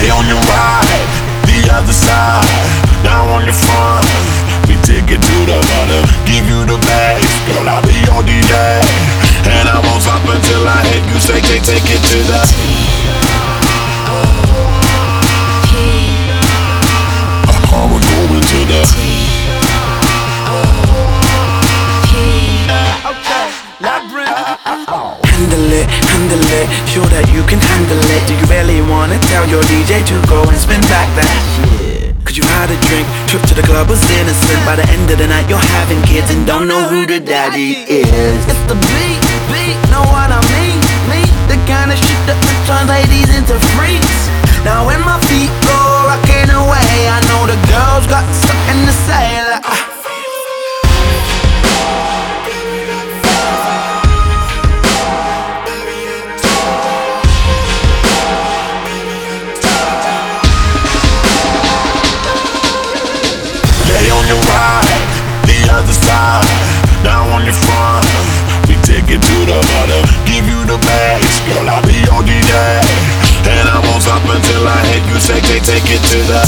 Lay on your right, the other side, down on your front. We take it to the bottom, give you the bass. Girl, I'll be your DJ, and I won't stop until I hit you. Say, take it to the we're going to the Handle it, sure that you can handle it. Do you really wanna tell your DJ to go and spin back that shit? Cause you had a drink, trip to the club was innocent. By the end of the night you're having kids and don't know who the daddy is. It's the beat, know what I mean? The kind of shit that turns ladies into freaks. Now when my feet go rocking away, I know the girls got something to say like other side, down on your front. We take it to the bottom, give you the bass. Girl, I'll be your DJ, and I won't stop until I hit you. Say, take it to the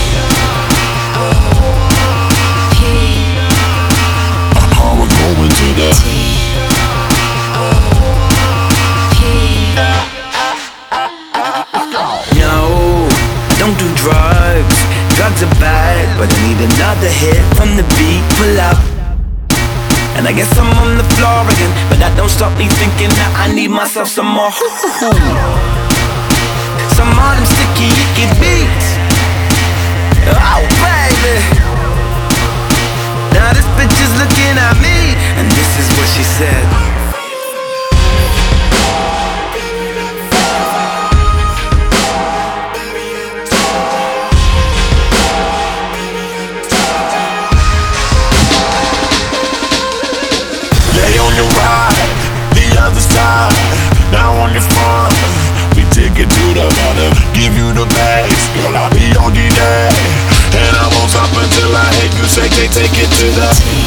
we're going to the Yo, don't do drugs. Drugs are bad, but I need another hit from the beat, pull up. And I guess I'm on the floor again, but that don't stop me thinking that I need myself some more. Some more them sticky, icky beats. Oh baby, now this bitch is looking at me, and this is what she said. down on your front. We take it to the bottom, give you the bass. Girl, I'll be your DJ, and I won't stop until I hit you. Say, take it to the